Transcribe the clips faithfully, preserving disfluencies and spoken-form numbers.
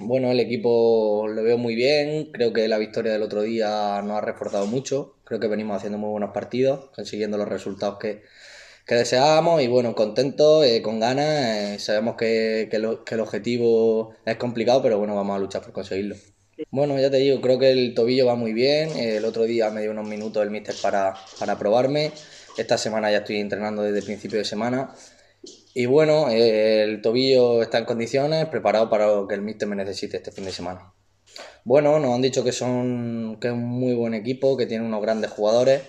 Bueno, el equipo lo veo muy bien, creo que la victoria del otro día nos ha reforzado mucho, creo que venimos haciendo muy buenos partidos, consiguiendo los resultados que, que deseábamos y bueno, contentos, eh, con ganas, eh, sabemos que, que lo- que el objetivo es complicado, pero bueno, vamos a luchar por conseguirlo. Bueno, ya te digo, creo que el tobillo va muy bien, eh, el otro día me dio unos minutos el míster para, para probarme, esta semana ya estoy entrenando desde el principio de semana. Y bueno, eh, el tobillo está en condiciones, preparado para lo que el míster me necesite este fin de semana. Bueno, nos han dicho que son que es un muy buen equipo, que tiene unos grandes jugadores,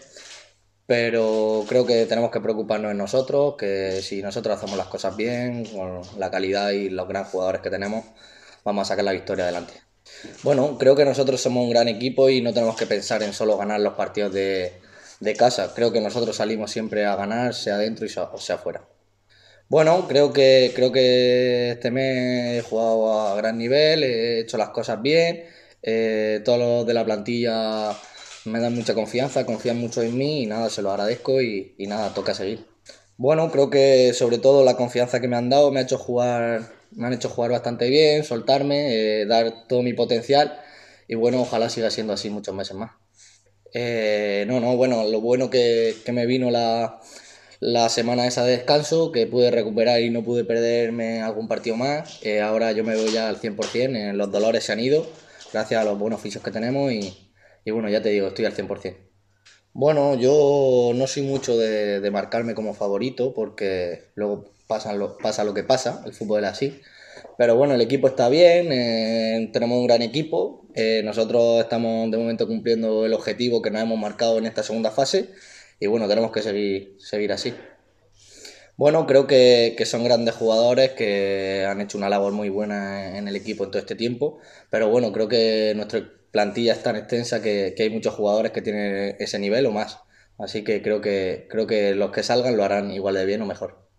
pero creo que tenemos que preocuparnos en nosotros, que si nosotros hacemos las cosas bien, con la calidad y los grandes jugadores que tenemos, vamos a sacar la victoria adelante. Bueno, creo que nosotros somos un gran equipo y no tenemos que pensar en solo ganar los partidos de, de casa. Creo que nosotros salimos siempre a ganar, sea dentro y sea, o sea fuera. Bueno, creo que, creo que este mes he jugado a gran nivel, he hecho las cosas bien, eh, todos los de la plantilla me dan mucha confianza, confían mucho en mí y nada, se lo agradezco y, y nada, toca seguir. Bueno, creo que sobre todo la confianza que me han dado me ha hecho jugar, me han hecho jugar bastante bien, soltarme, eh, dar todo mi potencial y bueno, ojalá siga siendo así muchos meses más. Eh, no, no, bueno, lo bueno que, que me vino la, la semana esa de descanso, que pude recuperar y no pude perderme algún partido más. Eh, ahora yo me voy ya al cien por ciento, eh, los dolores se han ido, gracias a los buenos fisios que tenemos y, y bueno, ya te digo, estoy al cien por ciento. Bueno, yo no soy mucho de, de marcarme como favorito porque luego pasa lo, pasa lo que pasa, el fútbol es así. Pero bueno, el equipo está bien, eh, tenemos un gran equipo, eh, nosotros estamos de momento cumpliendo el objetivo que nos hemos marcado en esta segunda fase y bueno, tenemos que seguir, seguir así. Bueno, creo que, que son grandes jugadores que han hecho una labor muy buena en el equipo en todo este tiempo, pero bueno, creo que nuestra plantilla es tan extensa que, que hay muchos jugadores que tienen ese nivel o más, así que creo que creo que los que salgan lo harán igual de bien o mejor.